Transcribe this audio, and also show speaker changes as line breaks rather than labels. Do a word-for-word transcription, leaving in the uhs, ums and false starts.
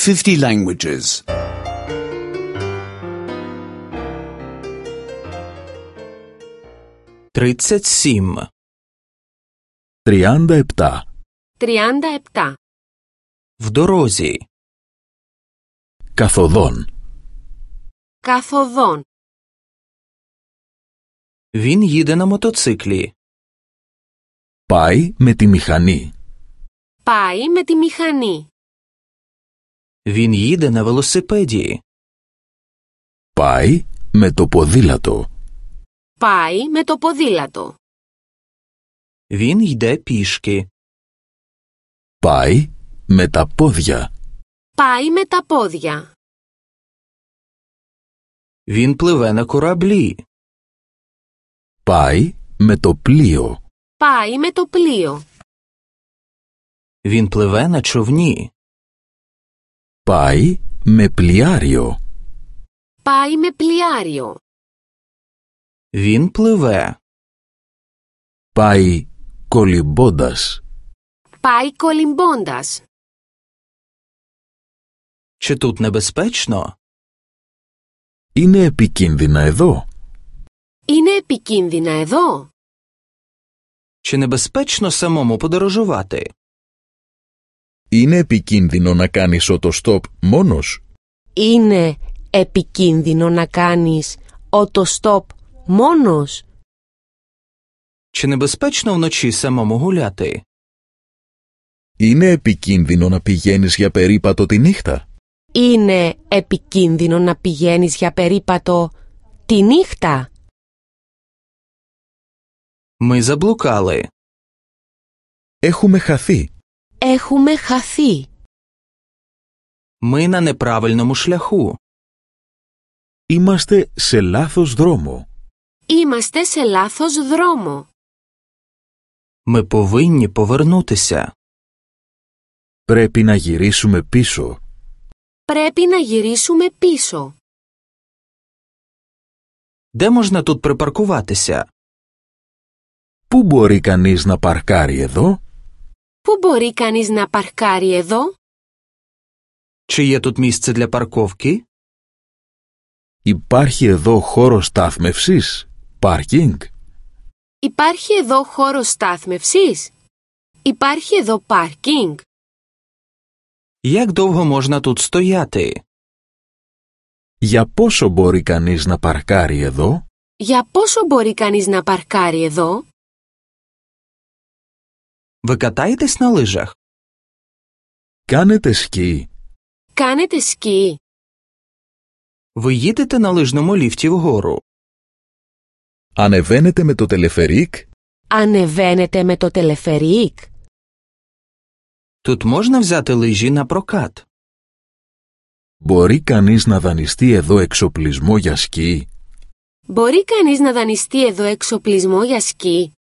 fifty languages.
тридцять сім.
τριάντα επτά.
τριάντα επτά.
В дорозі.
Καθοδόν.
Καθοδόν.
Він їде на мотоциклі.
Πάει με τη μηχανή.
Πάει με τη μηχανή.
Він їде на велосипеді.
Πάει με το ποδήλατο.
Πάει με το ποδήλατο.
Він йде пішки.
Πάει με τα πόδια.
Πάει με τα πόδια.
Він пливе на кораблі.
Πάει με το πλοίο.
Πάει με το πλοίο.
Він пливе на човні.
Πάει με πλοιάριο.
Πάει με πλοιάριο.
Він пливе.
Πάει κολυμπώντας.
Πάει κολυμπώντας.
Чи тут небезпечно?
Είναι επικίνδυνα εδώ.
Είναι επικίνδυνα εδώ.
Чи небезпечно самому подорожувати?
Είναι επικίνδυνο να κάνεις οτοστόπ μόνος.
Είναι επικίνδυνο να κάνεις οτοστόπ μόνος.
Чи небезпечно вночі самому гуляти?
Είναι επικίνδυνο να πηγαίνεις για περίπατο τη νύχτα.
Είναι επικίνδυνο να πηγαίνεις για περίπατο τη νύχτα.
Ми заблукали.
Έχουμε χαθεί.
Έχουμε χαθεί.
Ми на неправильному шляху.
Είμαστε σε λάθος δρόμο.
Είμαστε σε λάθος δρόμο.
Ми повинні повернутися.
Πρέπει να γυρίσουμε πίσω.
Πρέπει να γυρίσουμε πίσω.
Де можна тут припаркуватися?
Πού μπορεί κανείς να παρκάρει εδώ?
Πού μπορεί κανείς να παρκάρει εδώ?
Чи є тут місце для парковки?
Υπάρχει εδώ χώρος στάθμευσης? Πάρκινγκ?
Υπάρχει εδώ χώρος στάθμευσης? Υπάρχει εδώ πάρκινγκ?
Як довго можна тут стояти?
Για πόσο μπορεί κανείς να παρκάρει εδώ?
Για πόσο μπορεί κανείς να παρκάρει εδώ?
Ви катаєтесь на лижах?
Κάνετε σκι?
Κάνετε σκι?
Ви їдете на лижному ліфті вгору?
Ανεβαίνετε με το τελεφερίκ?
Ανεβαίνετε με το τελεφερίκ?
Тут можна взяти лижі на прокат?
Μπορεί κανείς να δανειστεί εδώ εξοπλισμό για σκι?
Μπορεί κανείς να δανειστεί εδώ εξοπλισμό για σκι?